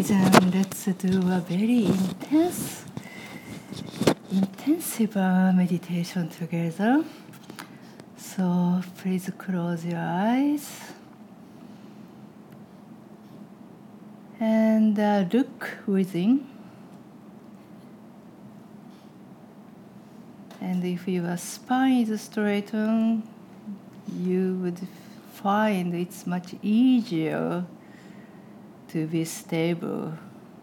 Okay, then let's do a very intensive meditation together. So please close your eyes and look within. And if your spine is straightened, you would find it's much easier to be stable.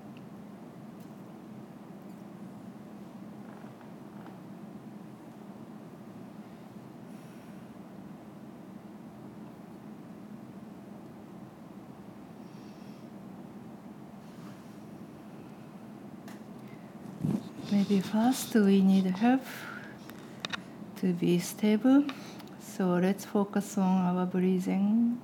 Maybe first we need help to be stable. So let's focus on our breathing.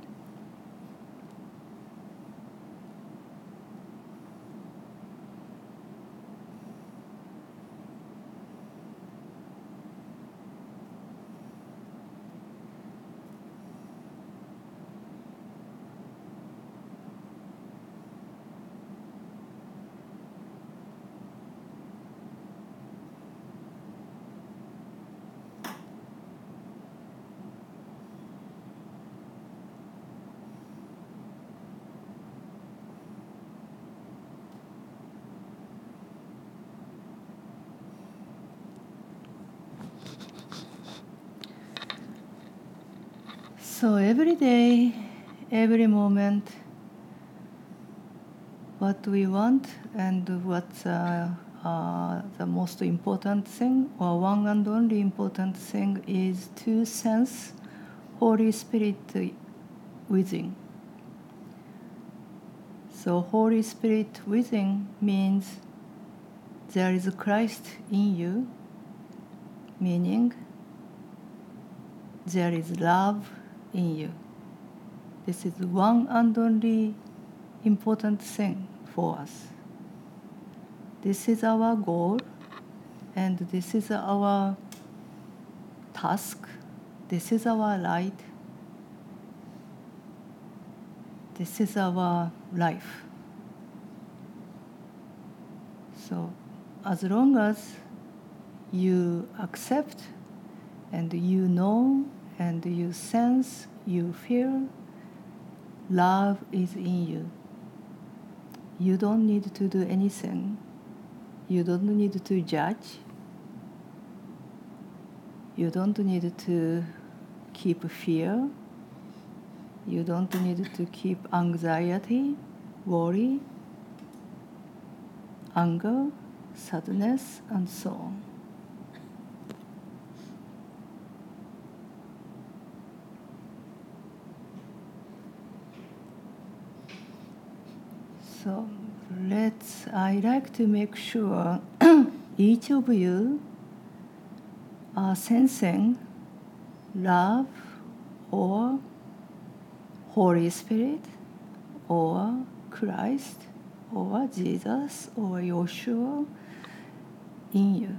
So every day, every moment, what we want and what's the most important thing, or one and only important thing, is to sense Holy Spirit within. So Holy Spirit within means there is Christ in you, meaning there is love in you. This is one and only important thing for us. This is our goal, and this is our task. This is our light. This is our life. So as long as you accept and you know and you sense, you feel love is in you, you don't need to do anything. You don't need to judge. You don't need to keep fear. You don't need to keep anxiety, worry, anger, sadness, and so on. So I like to make sure each of you are sensing love or Holy Spirit or Christ or Jesus or Yeshua in you.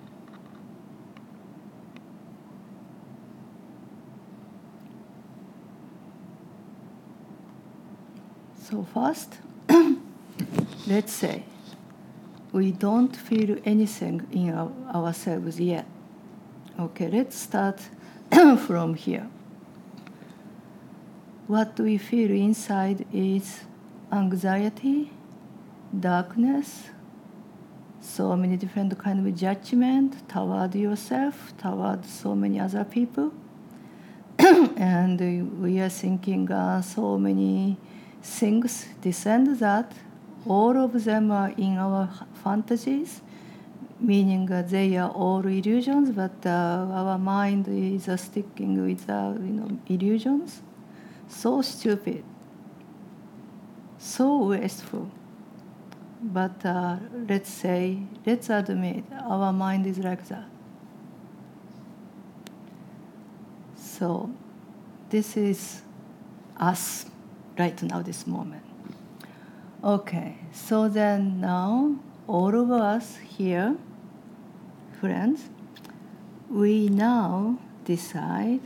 So first, let's say we don't feel anything in ourselves yet. Okay, let's start from here. What we feel inside is anxiety, darkness, so many different kind of judgment toward yourself, toward so many other people. And we are thinking so many things, this and that. All of them are in our fantasies, meaning they are all illusions, but our mind is sticking with illusions. So stupid, so wasteful. But let's admit, our mind is like that. So this is us right now, this moment. Okay, so then now, all of us here, friends, we now decide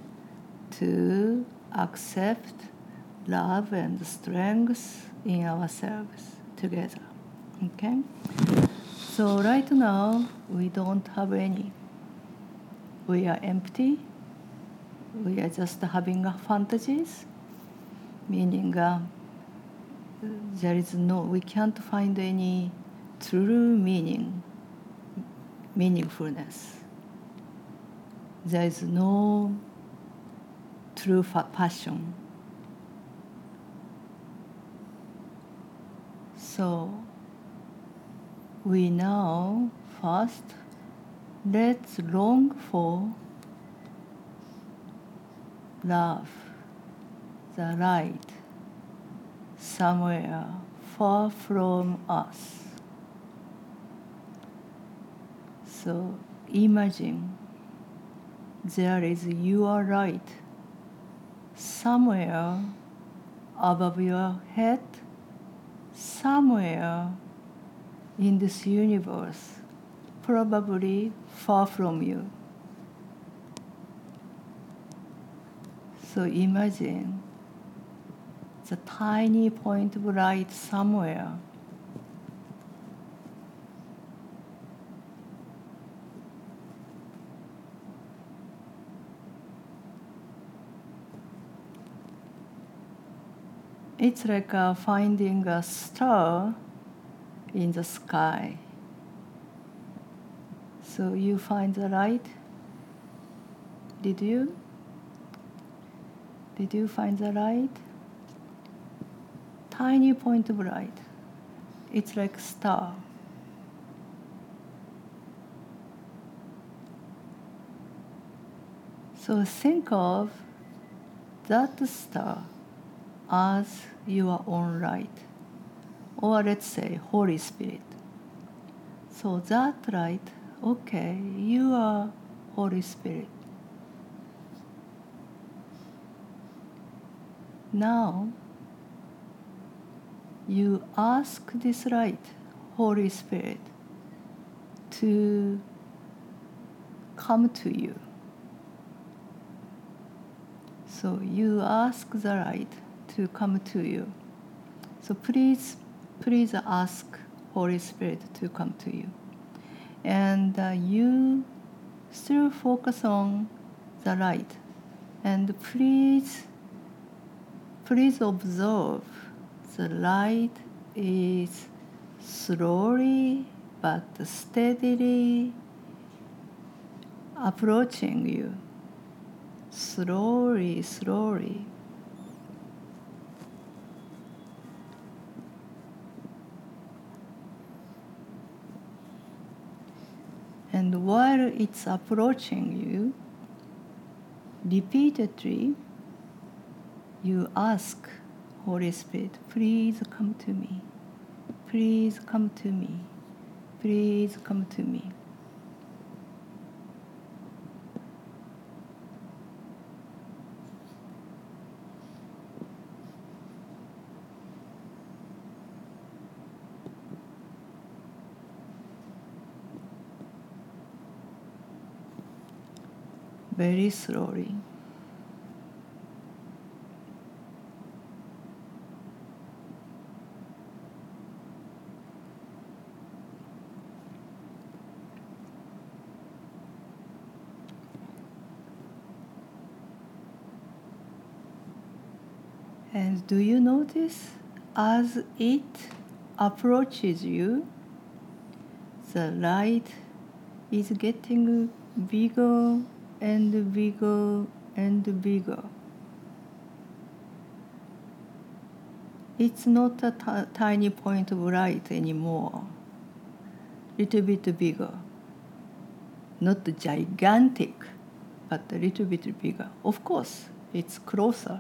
to accept love and strength in ourselves, together. Okay? So right now, we don't have any. We are empty. We are just having fantasies, meaning there is no, we can't find any true meaningfulness. There is no true passion. So we now first let's long for love, the light, somewhere far from us. So imagine there is your light somewhere above your head, somewhere in this universe, probably far from you. So imagine the tiny point of light somewhere. It's like finding a star in the sky. So you find the light? Did you? Did you find the light? Tiny point of light. It's like a star. So think of that star as your own light, or let's say Holy Spirit. So that light, okay, you are Holy Spirit. Now you ask this light, Holy Spirit, to come to you. So you ask the light to come to you. So please ask Holy Spirit to come to you. And you still focus on the light. And please observe the light is slowly but steadily approaching you. Slowly. And while it's approaching you, repeatedly, you ask Holy Spirit, please come to me. Please come to me. Please come to me. Very slowly. And do you notice as it approaches you, the light is getting bigger and bigger and bigger. It's not a tiny point of light anymore. Little bit bigger. Not gigantic, but a little bit bigger. Of course, it's closer.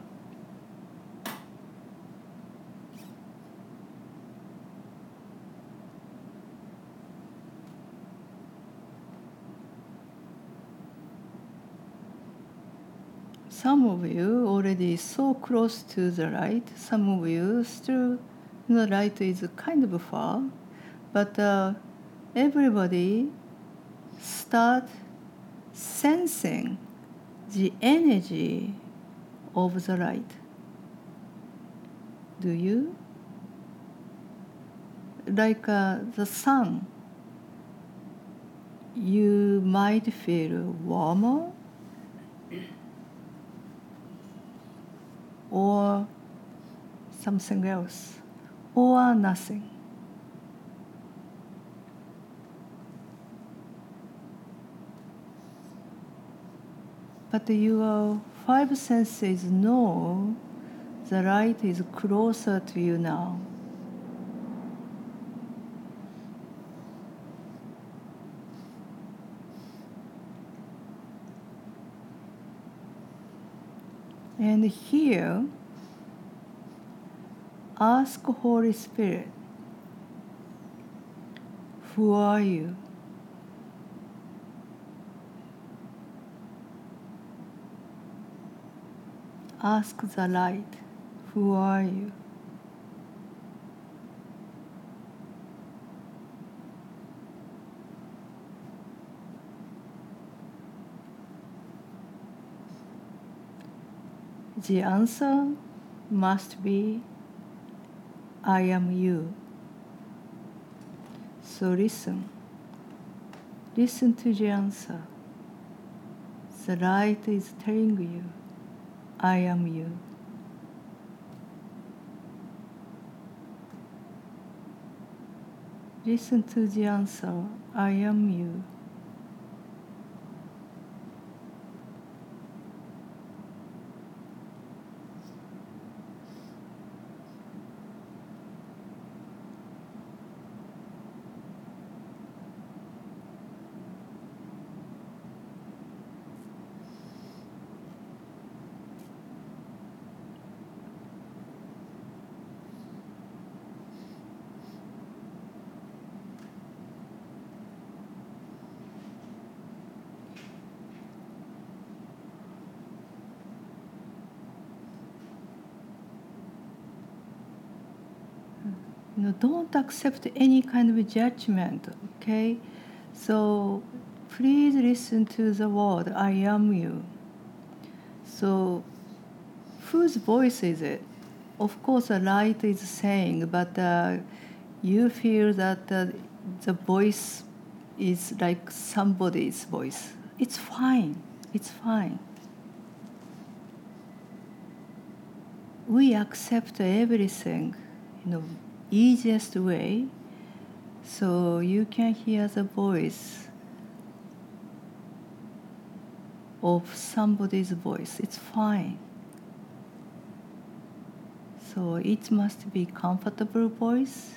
Some of you already so close to the light. Some of you still, the light is kind of far. But everybody start sensing the energy of the light. Do you? like the sun, you might feel warmer or something else, or nothing. But your five senses know the light is closer to you now. And here, ask Holy Spirit, who are you? Ask the light, who are you? The answer must be, I am you. So listen. Listen to the answer. The light is telling you, I am you. Listen to the answer, I am you. Don't accept any kind of judgment, okay? So please listen to the word, I am you. So whose voice is it? Of course, the light is saying, but you feel that the voice is like somebody's voice. It's fine. It's fine. We accept everything, easiest way, so you can hear the voice of somebody's voice. It's fine. So it must be comfortable voice.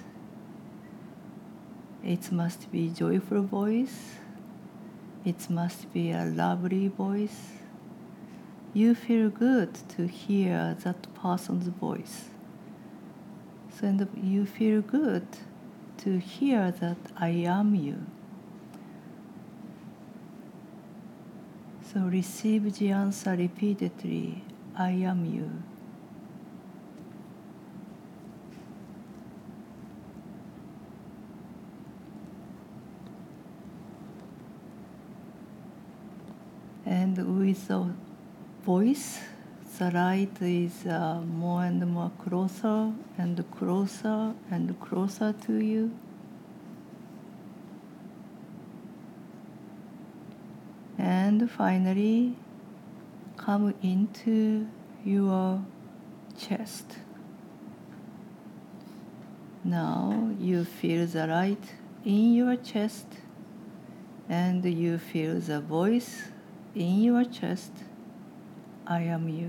It must be joyful voice. It must be a lovely voice. You feel good to hear that person's voice. So and you feel good to hear that I am you. So receive the answer repeatedly, I am you. And with the voice, the light is more and more closer and closer and closer to you. And finally, come into your chest. Now you feel the light in your chest, and you feel the voice in your chest, I am you.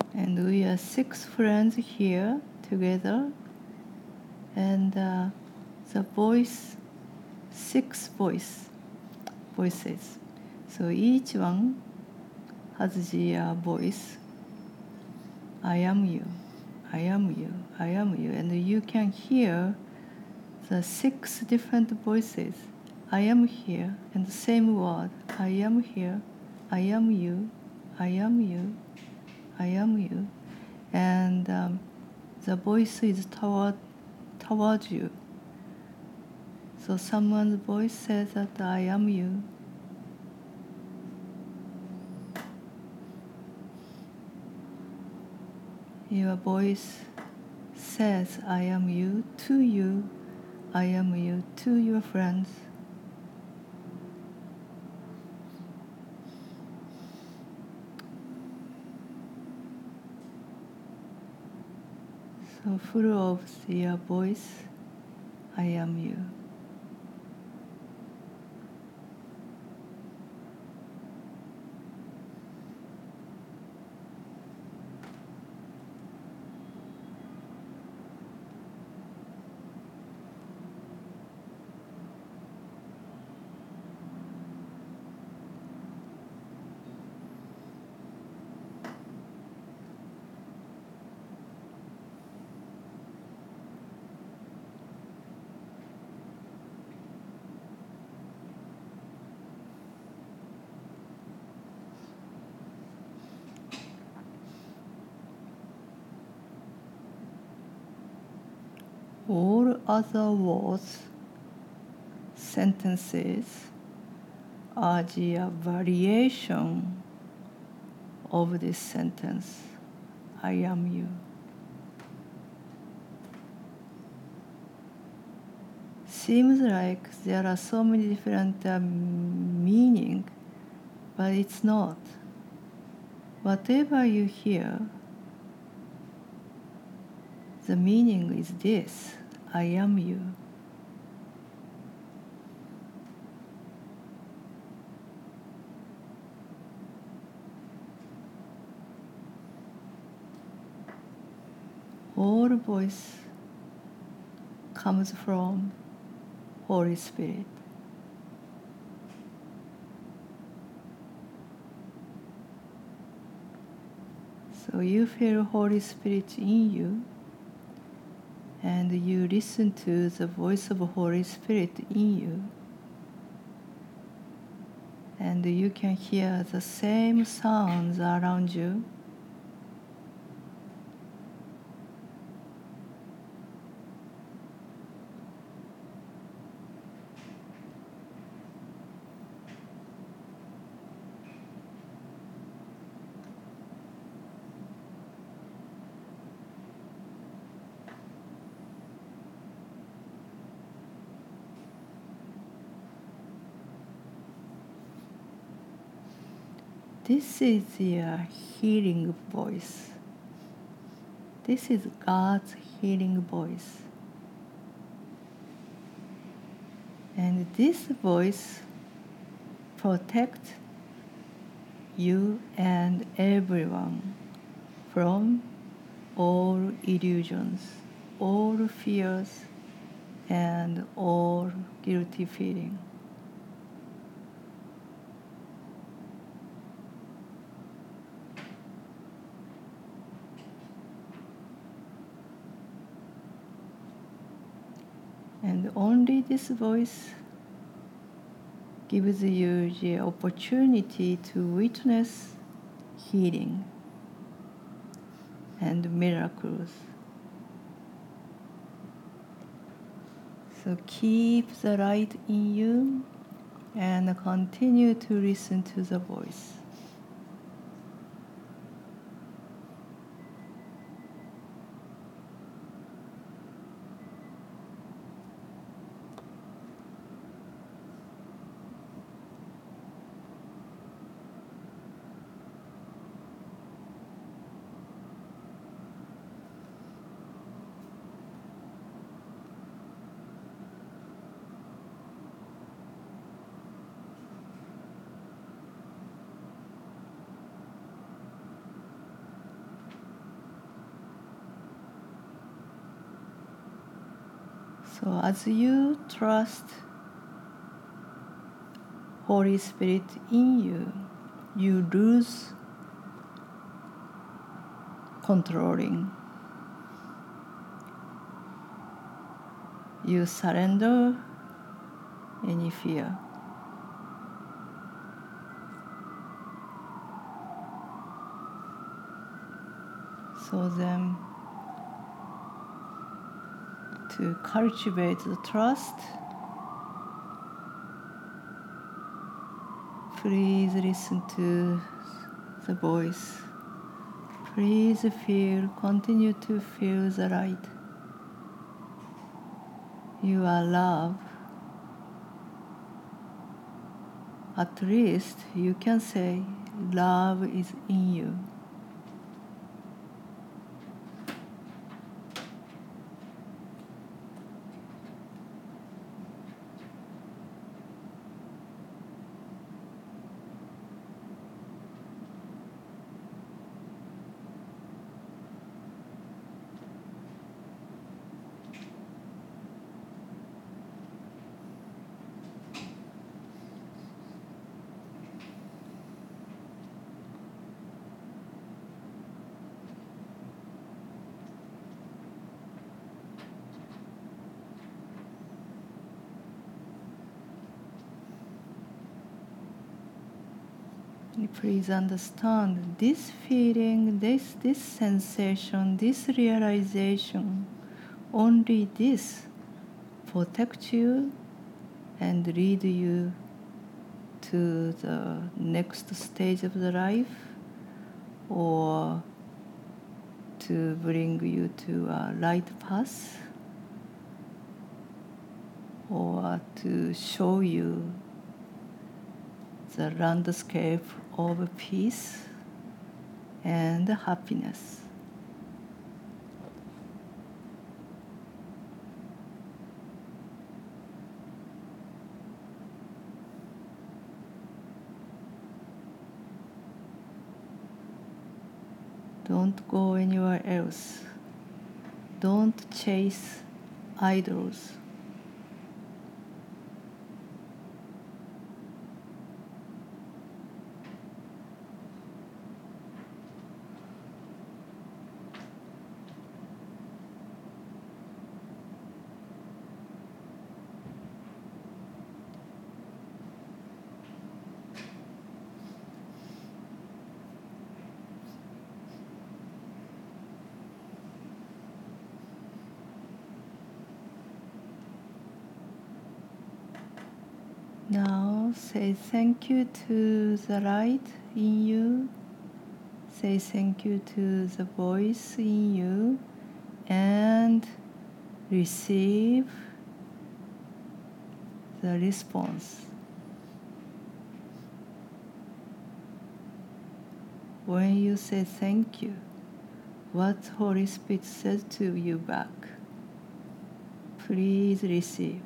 And we are 6 friends here together. And the voice, 6 voices. So each one has their voice. I am you, I am you, I am you. And you can hear the 6 different voices. I am here, and the same word. I am here, I am you, I am you, I am you. And the voice is towards you. So someone's voice says that I am you. Your voice says I am you to you, I am you to your friends. So full of your voice, I am you. All other words, sentences are the variation of this sentence, I am you. Seems like there are so many different meaning, but it's not. Whatever you hear, the meaning is this, I am you. All voice comes from Holy Spirit. So you feel Holy Spirit in you, and you listen to the voice of Holy Spirit in you, and you can hear the same sounds around you. This is your healing voice. This is God's healing voice. And this voice protects you and everyone from all illusions, all fears, and all guilty feeling. And only this voice gives you the opportunity to witness healing and miracles. So keep the light in you and continue to listen to the voice. So as you trust Holy Spirit in you, you lose controlling. You surrender any fear. So then, to cultivate the trust, please listen to the voice. Please continue to feel the light. You are love. At least you can say love is in you. Please understand this feeling, this sensation, this realization, only this protect you and lead you to the next stage of the life, or to bring you to a right path, or to show you the landscape of peace and happiness. Don't go anywhere else. Don't chase idols. Now say thank you to the light in you. Say thank you to the voice in you, and receive the response. When you say thank you, what Holy Spirit says to you back, please receive.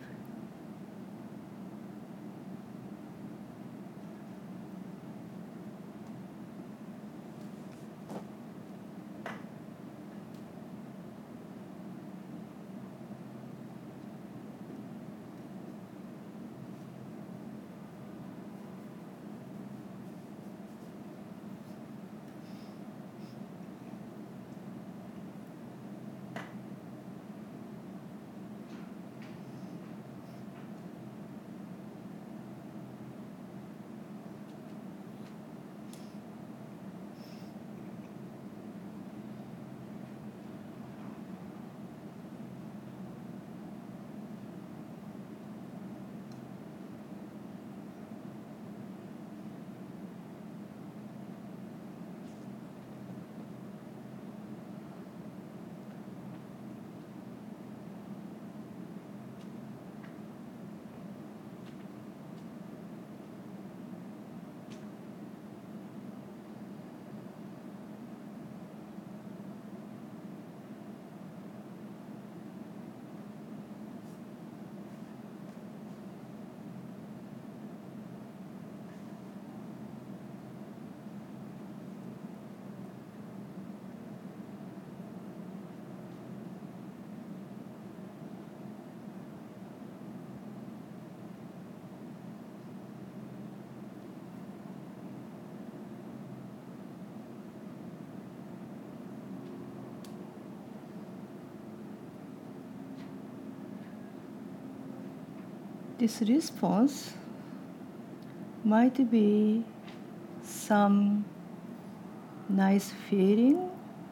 this response might be some nice feeling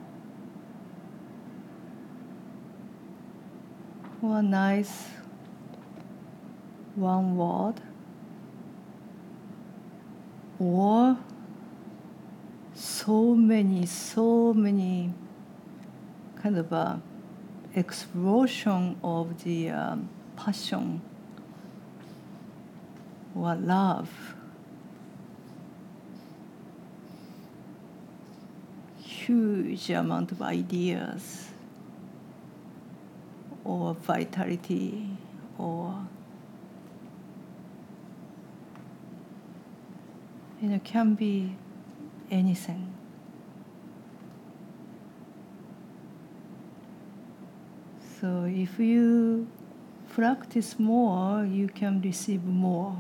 or nice one word, or so many kind of a explosion of the passion or love, huge amount of ideas or vitality or can be anything. So if you practice more, you can receive more.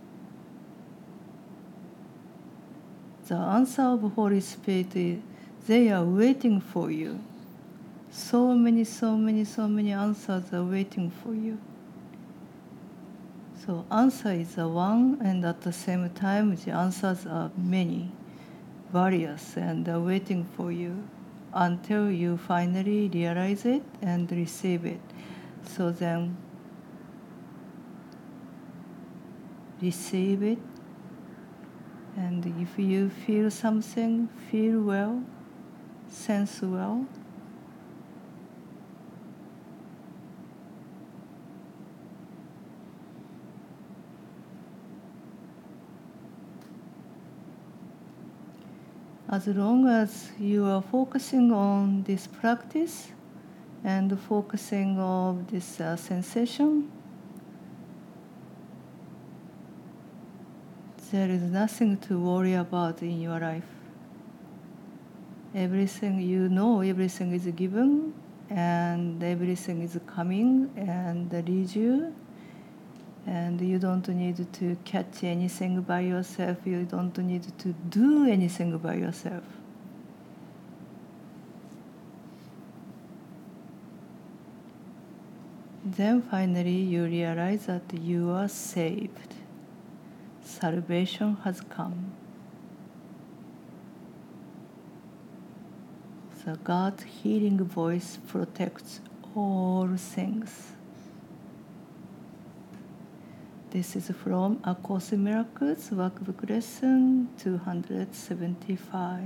The answer of Holy Spirit, they are waiting for you. So many answers are waiting for you. So answer is the one, and at the same time, the answers are many, various, and are waiting for you until you finally realize it and receive it. So then, receive it, and if you feel something, feel well, sense well. As long as you are focusing on this practice and focusing on this sensation, there is nothing to worry about in your life. Everything everything is given, and everything is coming and leads you. And you don't need to catch anything by yourself. You don't need to do anything by yourself. Then finally you realize that you are saved. Salvation has come. The God's healing voice protects all things. This is from A Course in Miracles, Workbook Lesson 275.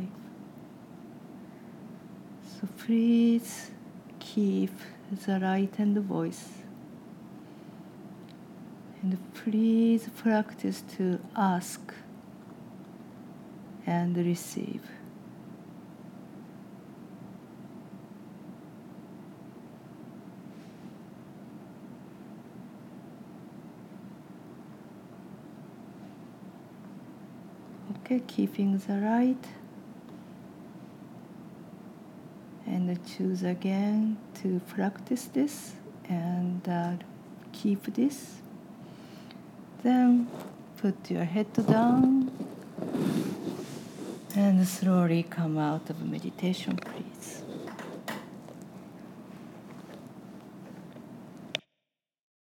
So please keep the light and the voice. And please practice to ask and receive. Okay, keeping the light, and choose again to practice this and keep this. Then put your head down and slowly come out of meditation, please.